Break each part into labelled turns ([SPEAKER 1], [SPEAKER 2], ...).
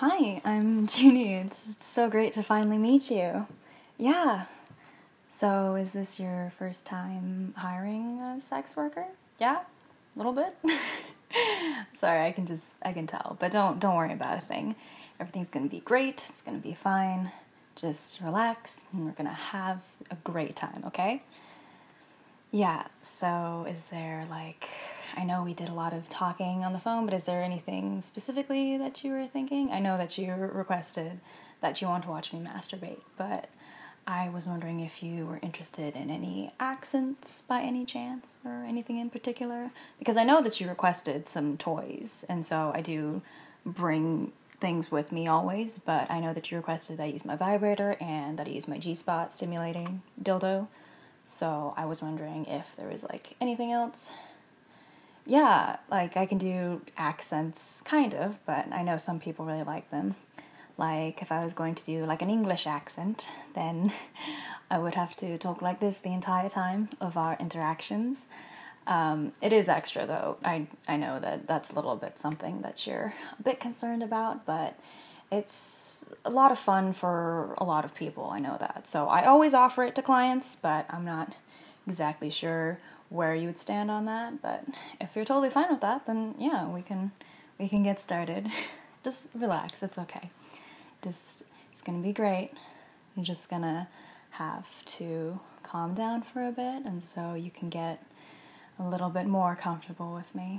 [SPEAKER 1] Hi, I'm Junie. It's so great to finally meet you. Yeah. So, is this your first time hiring a sex worker? Yeah? A little bit? Sorry, I can tell, but don't worry about a thing. Everything's going to be great. It's going to be fine. Just relax and we're going to have a great time, okay? Yeah. So, is there I know we did a lot of talking on the phone, but is there anything specifically that you were thinking? I know that you requested that you want to watch me masturbate, but I was wondering if you were interested in any accents by any chance or anything in particular. Because I know that you requested some toys, and so I do bring things with me always, but I know that you requested that I use my vibrator and that I use my G-spot stimulating dildo. So I was wondering if there was anything else. Yeah, I can do accents, kind of, but I know some people really like them. If I was going to do an English accent, then I would have to talk like this the entire time of our interactions. It is extra, though. I know that that's a little bit something that you're a bit concerned about, but it's a lot of fun for a lot of people, I know that. So I always offer it to clients, but I'm not exactly sure where you would stand on that. But if you're totally fine with that, then yeah, we can get started. Just relax, it's okay. It's gonna be great. You're just gonna have to calm down for a bit, and so you can get a little bit more comfortable with me.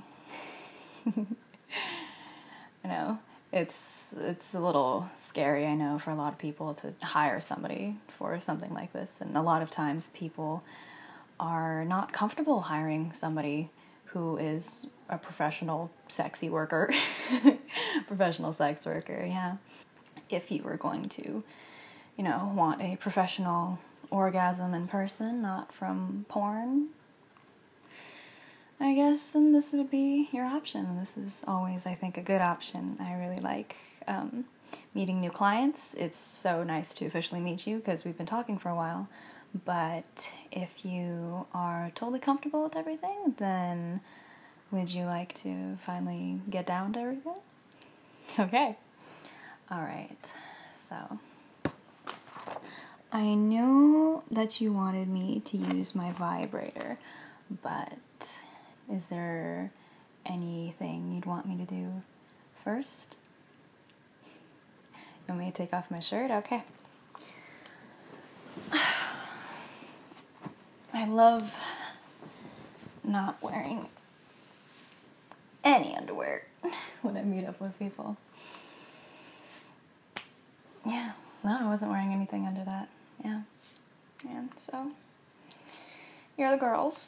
[SPEAKER 1] I know it's a little scary, I know, for a lot of people to hire somebody for something like this, and a lot of times people are not comfortable hiring somebody who is a professional sexy worker. Professional sex worker, yeah. If you were going to, want a professional orgasm in person, not from porn, I guess then this would be your option. This is always, I think, a good option. I really like meeting new clients. It's so nice to officially meet you because we've been talking for a while. But if you are totally comfortable with everything, then would you like to finally get down to everything? Okay. All right. So I know that you wanted me to use my vibrator, but is there anything you'd want me to do first? You want me to take off my shirt? Okay. I love not wearing any underwear when I meet up with people. Yeah, no, I wasn't wearing anything under that. Yeah. And so, you're the girls.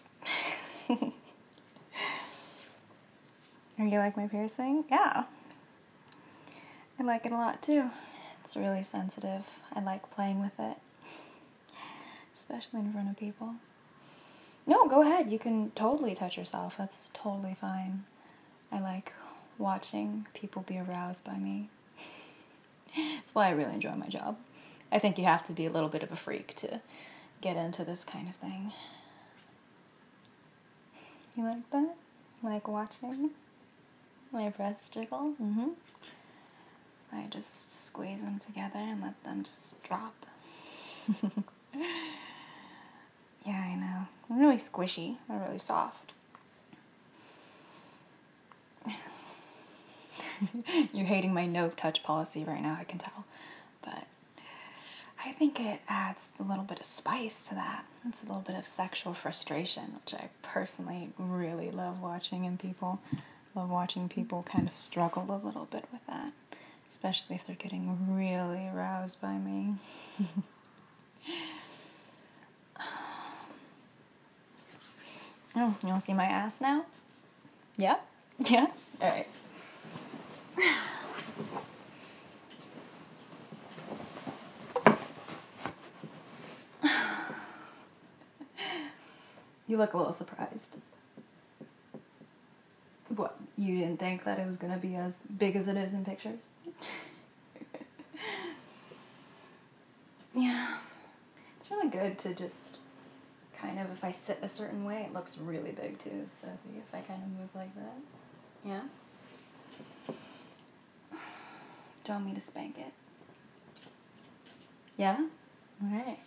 [SPEAKER 1] You like my piercing? Yeah. I like it a lot too. It's really sensitive. I like playing with it. Especially in front of people. No, go ahead. You can totally touch yourself. That's totally fine. I like watching people be aroused by me. It's why I really enjoy my job. I think you have to be a little bit of a freak to get into this kind of thing. You like that? You like watching my breasts jiggle? Mm-hmm. I just squeeze them together and let them just drop. Yeah, I know. They're really squishy. They're really soft. You're hating my no-touch policy right now, I can tell. But I think it adds a little bit of spice to that. It's a little bit of sexual frustration, which I personally really love watching in people. Love watching people kind of struggle a little bit with that. Especially if they're getting really aroused by me. Oh, you want to see my ass now? Yeah? Yeah? Alright. You look a little surprised. What? You didn't think that it was going to be as big as it is in pictures? Yeah. It's really good to just kind of, if I sit a certain way, it looks really big too. So if I kind of move like that. Yeah? Do you want me to spank it? Yeah? Alright.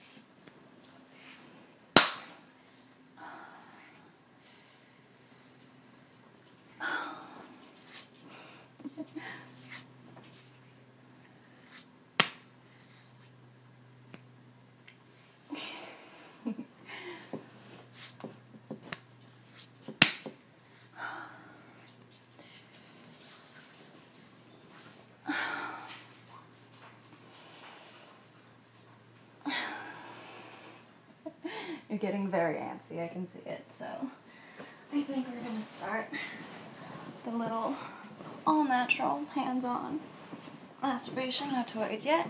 [SPEAKER 1] You're getting very antsy, I can see it, so I think we're gonna start the little all-natural, hands-on masturbation. No toys yet.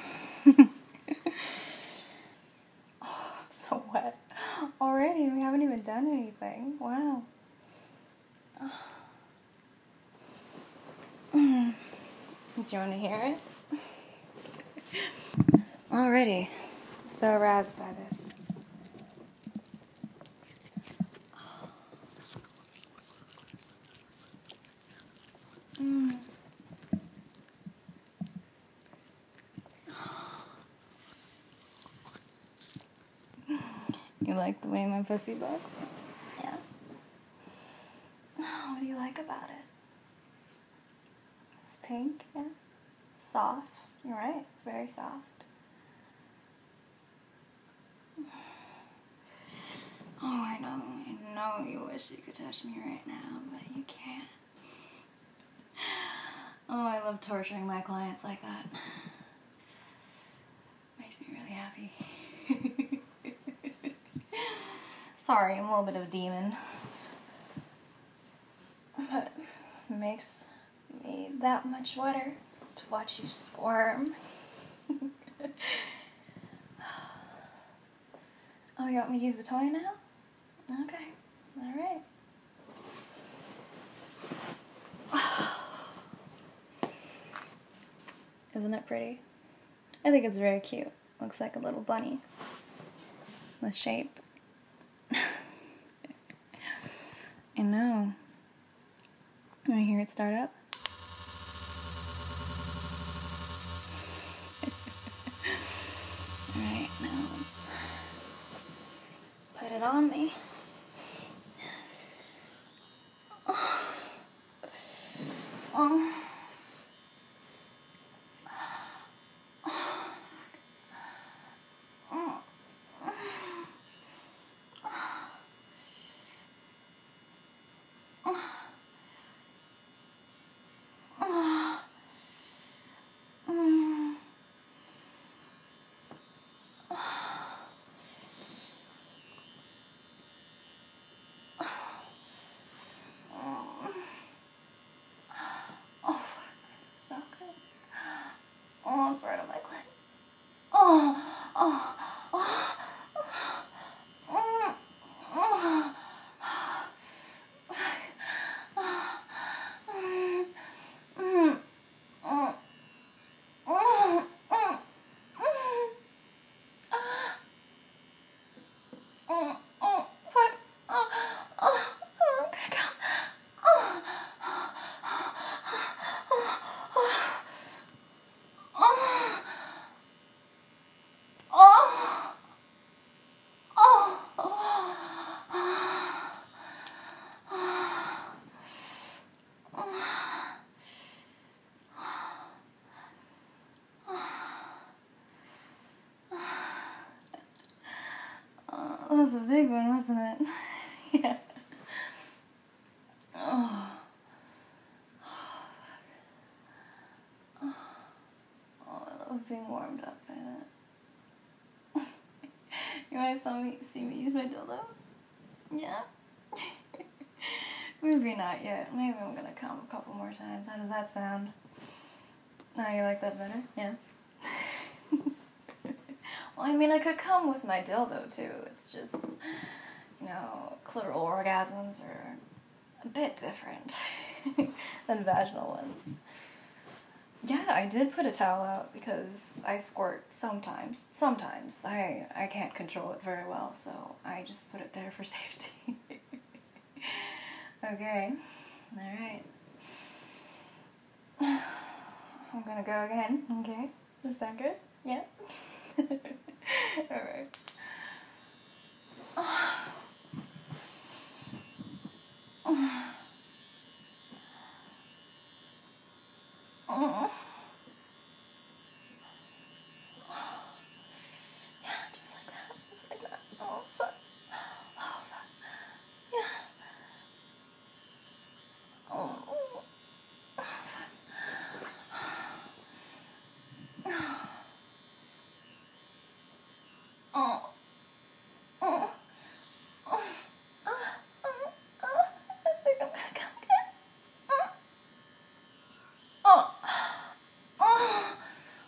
[SPEAKER 1] Oh, I'm so wet already. We haven't even done anything. Wow. Do you want to hear it? Already. So aroused by this. You like the way my pussy looks? Yeah. What do you like about it? It's pink, yeah. Soft. You're right, it's very soft. Oh, I know you wish you could touch me right now, but you can't. Oh, I love torturing my clients like that. Makes me really happy. Sorry, I'm a little bit of a demon. But it makes me that much wetter to watch you squirm. Oh, you want me to use the toy now? Okay, alright. Isn't it pretty? I think it's very cute. Looks like a little bunny with shape. I know. You want to hear it start up? Alright, now let's put it on me. Oh. So good. Oh, it's right on my clit. Oh, oh, oh, oh, oh, that was a big one, wasn't it? Yeah. Oh. Oh, I love being warmed up by that. You want to see me use my dildo? Yeah? Maybe not yet. Maybe I'm gonna come a couple more times. How does that sound? Oh, you like that better? Yeah? Well, I mean, I could come with my dildo, too. It's just, clitoral orgasms are a bit different than vaginal ones. Yeah, I did put a towel out because I squirt sometimes. Sometimes. I can't control it very well, so I just put it there for safety. Okay. Alright. I'm gonna go again. Okay. Does that sound good? Yeah? Alright. Yeah, just like that. Just like that. Oh, fuck. Oh, fuck. Yeah. Oh, oh. Oh, fuck. Oh. Oh. Oh. I think I'm gonna come again. Oh. Oh.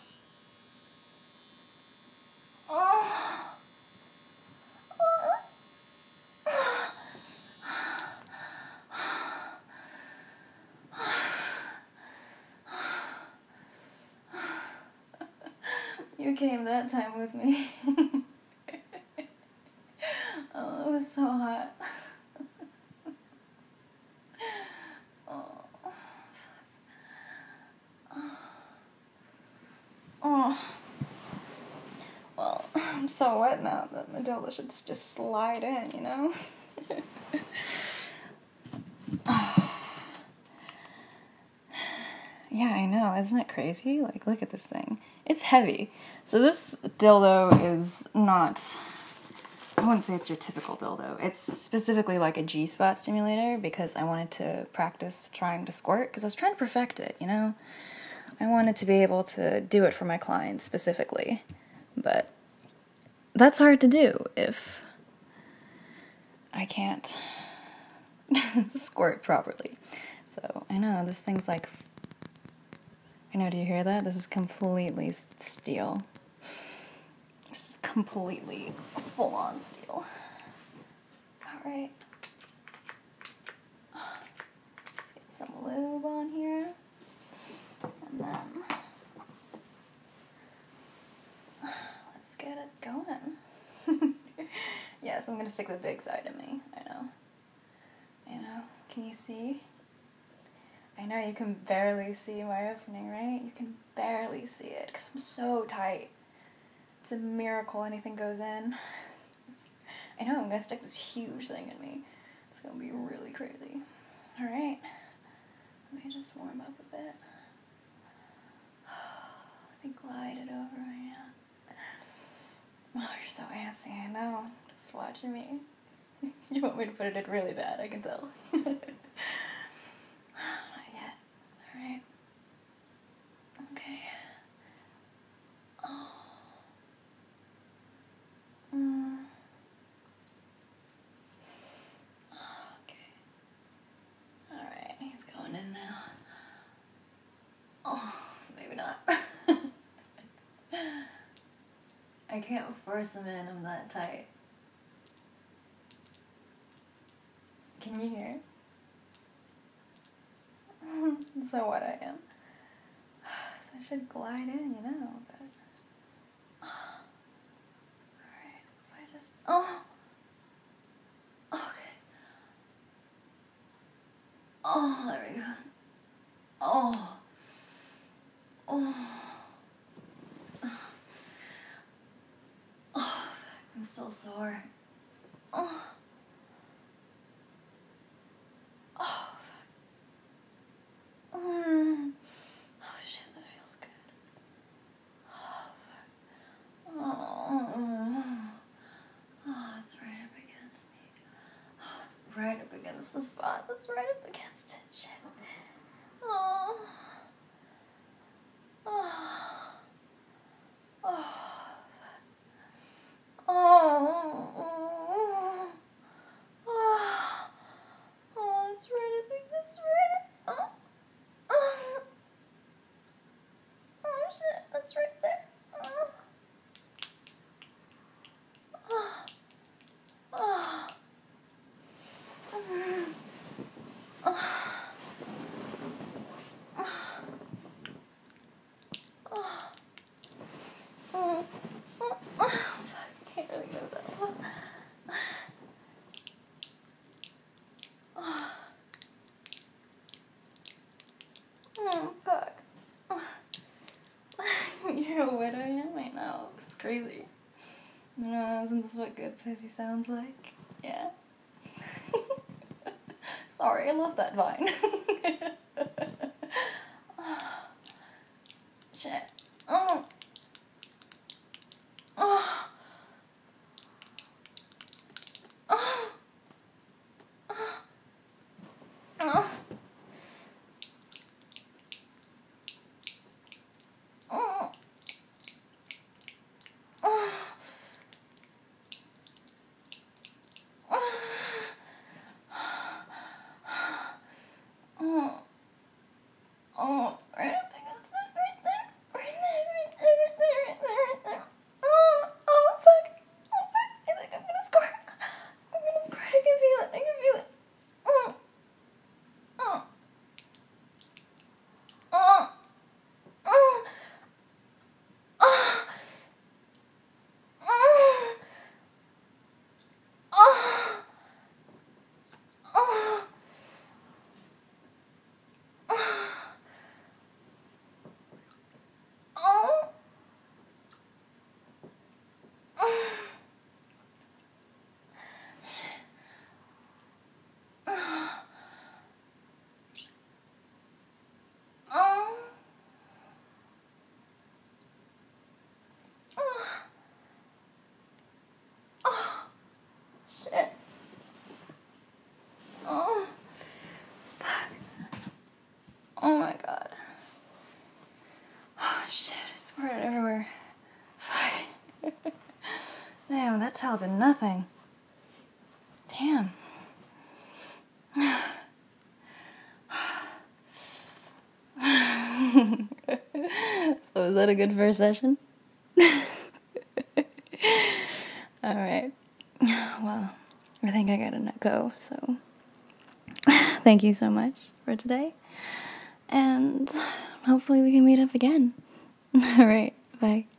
[SPEAKER 1] Oh. You came that time with me. Oh, it was so hot. Oh. Oh. Well, I'm so wet now that my dildo should just slide in, you know? Yeah, I know. Isn't it crazy? Like, look at this thing. It's heavy. So this dildo is not... I wouldn't say it's your typical dildo. It's specifically like a G-spot stimulator because I wanted to practice trying to squirt because I was trying to perfect it, you know? I wanted to be able to do it for my clients specifically. But that's hard to do if I can't squirt properly. So, I know, this thing's like... I know, do you hear that? This is completely steel. This is completely full-on steel. Alright. Let's get some lube on here. And then... let's get it going. Yes, I'm gonna stick the big side in me. I know. You know? Can you see? I know you can barely see my opening, right? You can barely see it because I'm so tight. It's a miracle anything goes in. I know, I'm gonna stick this huge thing in me. It's gonna be really crazy. Alright. Let me just warm up a bit. Let me glide it over my hand. Oh, you're so antsy, I know. Just watching me. You want me to put it in really bad, I can tell. Not yet. Alright. Okay. Oh. Okay. Alright, he's going in now. Oh, maybe not. I can't force him in, I'm that tight. Can you hear? So what I am. So I should glide in, you know, but... Alright, if I just... Oh! Okay. Oh, there we go. Oh. Oh. Oh, I'm still sore. Oh. Oh. Oh shit, that feels good. Oh, it's right up against me. Oh, it's right up against the spot. That's right up against it. Shit. Oh. Oh. Oh. Oh. Oh. Oh, it's right up against right. Oh. Oh. Oh shit, that's right there. Oh. Oh. Oh. I can't really go that well. Oh, fuck. how wet I am right now. It's crazy. Isn't this what good pussy sounds like? Yeah. Sorry, I love that vine. Shit. Oh. Oh. Oh. Oh. Oh. Oh. Oh, it's right up against it, right there. Right there, right there, right there, right there, right there. Oh, fuck. Oh, fuck. I think I'm gonna squirt. I'm gonna squirt. I can feel it. I can feel it. Oh. Oh. Oh. Oh. Oh. Oh. Oh. Oh. Oh. Oh. Oh. Shit. Oh. Fuck. Oh my god. Oh shit, I squirted everywhere. Fuck. Damn, that towel did nothing. Damn. So was that a good first session? Alright. Well, I think I gotta go, so thank you so much for today. And hopefully we can meet up again. Alright, bye.